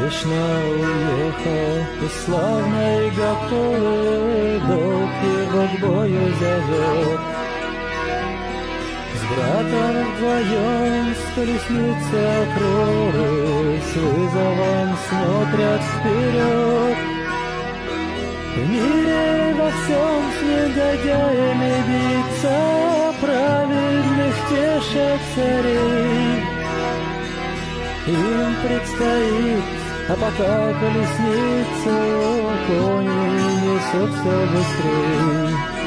Кришна уехал из славной Гокулы, долг его к бою зовет. С братом вдвоем с колесницы Акроры с вызовом смотрят вперед. В мире во всем с негодяями биться, праведных тешат царей. Им предстоит, а пока колесница кони несет все быстрей.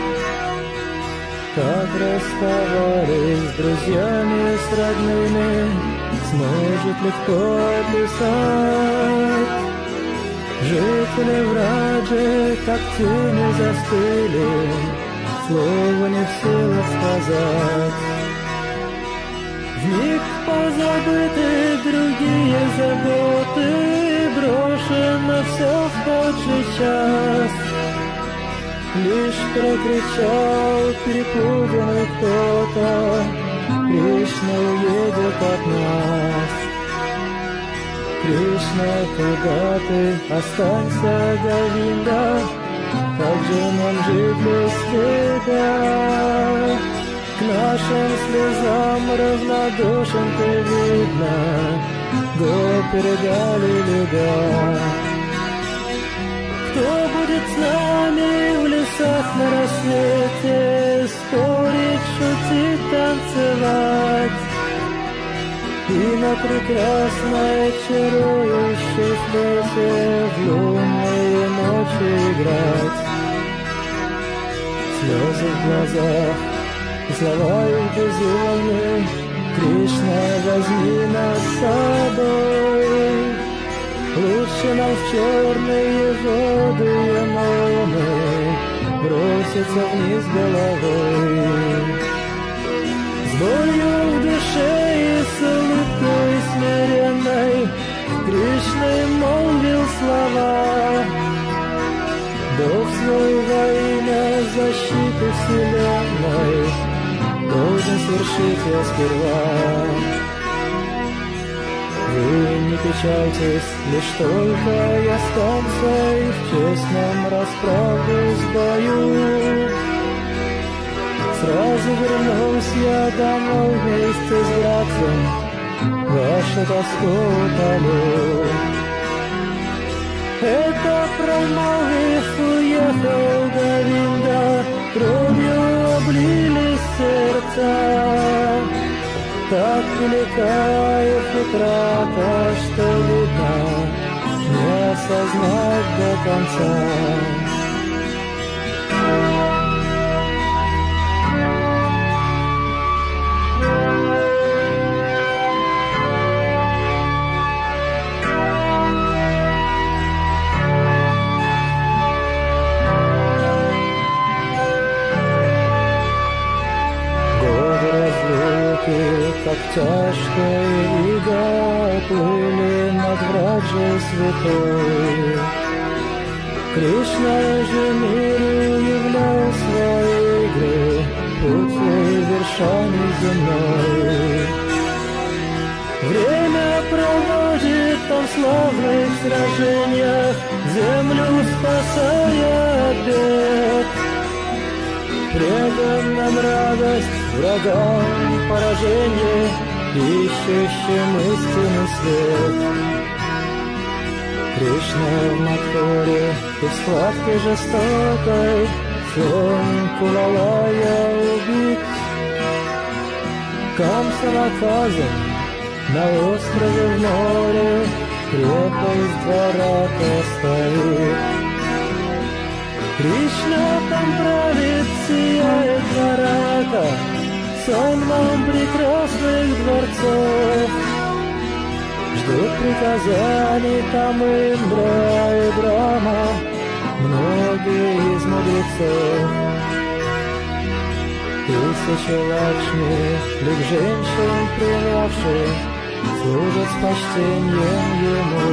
Как расставались с друзьями, с родными, сможет ли кто описать? Жители Враджи, как тени застыли, слова не в силах сказать. Вмиг позабыты другие заботы, брошено все в тот же час. Лишь прокричал перепуганный кто-то: Кришна уедет от нас. Кришна, куда ты? Останься, Говинда, как же нам жить без тебя? К нашим слезам равнодушен ты, видно, передали льда. Кто будет с нами в лесах на рассвете спорить, шутить, танцевать и на прекрасной чарующей флейте в лунные ночи играть? Слезы в глазах, слова их безумные: Кришна, возьми нас с собой. Лучше нам в черные воды Ямоны броситься вниз головой. С болью в душе и с улыбкой смиренной Кришна молвил слова: Долг свой во имя защиты вселенной должен свершить я сперва. Вы не печальтесь, лишь только я станция и в честном расправлюсь в бою. Сразу вернусь я домой вместе с братцем, вашу тоску утолю. Это промолвив, уехал Говинда, кровью облились сердца. Так велика их утрата, что видно не осознать до конца. Как тяжкая ига плыли над Враджей святой. Кришна же миру являл свои игры, путь вершами земной. Время проводит он в славных сражениях, землю спасая от бед. Преданным радость, врагам поражение, ищущим истинный свет. Кришна в Мадхуре и в схватке жестокой сон Кувалая убит. Камса наказан на острове в море, крепость Дварака стоит. Кришна там правит, сияет Дварака, сонмом прекрасных дворцов. Ждут приказаний там Индра и Брахма, многие из мудрецов. Тысячи Лакшми, лик женщин принявших, служат с почтением ему.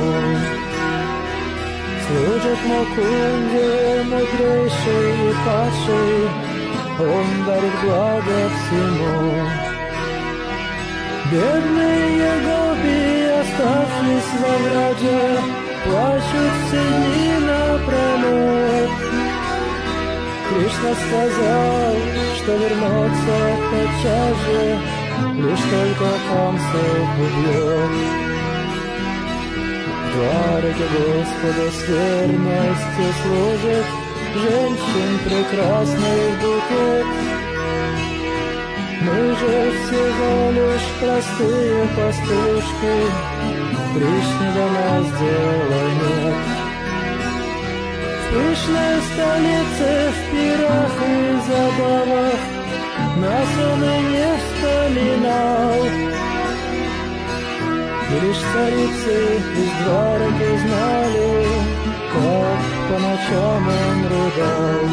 Служат Мукунде, мудрейший и падший, он дарит благо всему. Бедные гопи, оставшись во Врадже, плачут все дни напролет. Кришна сказал, что вернется тотчас же, лишь только Камсу убьет. В Двараке Господа с верностью служит женщин прекрасный букет. Мы же всего лишь простые пастушки, Кришне до нас дела нет. В пышной столице, в пирах и забавах нас он и не вспоминал. И лишь царицы из Двараки знали, как по ночам он рыдал,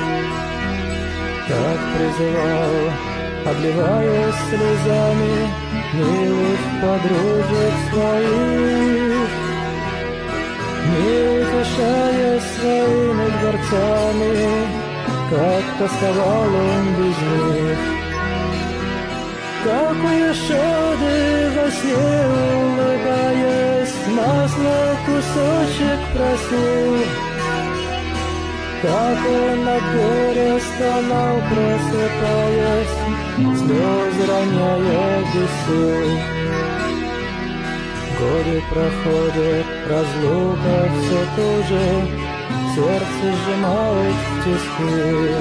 как призывал, обливаясь слезами, милых подружек своих, милых ошаясь своими дворцами, как тосковал он без них. Как у Яшоды во сне улыбаясь, масло кусочек просил, как он от горя стонал, просыпаясь, слезы роняя без сил. Годы проходят, разлука все туже, сердце сжимает в тиски.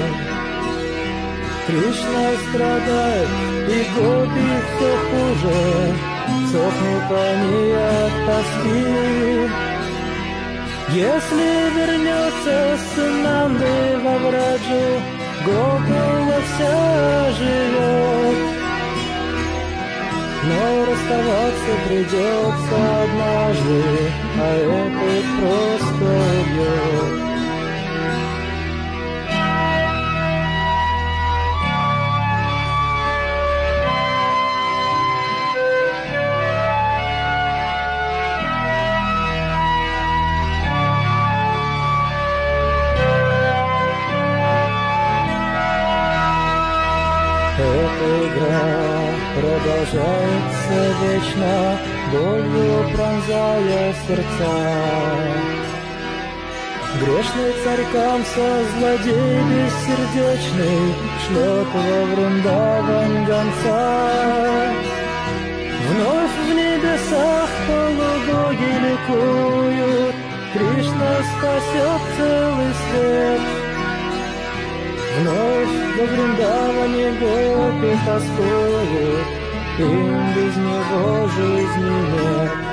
Кришна страдает, и гопи все хуже, сохнут они от тоски. Если вернется с Нанды во Враджу, Гокула вся живет. Но расставаться придется однажды, а это просто убьет. Эта игра продолжается вечно, болью пронзая сердца. Грешный царь Камса, злодей бессердечный, шлет во Вриндаван гонца. Вновь в небесах полубоги ликуют, Кришна спасет целый свет. Вновь во Вриндаване гопи тоскуют, им без него жизни нет.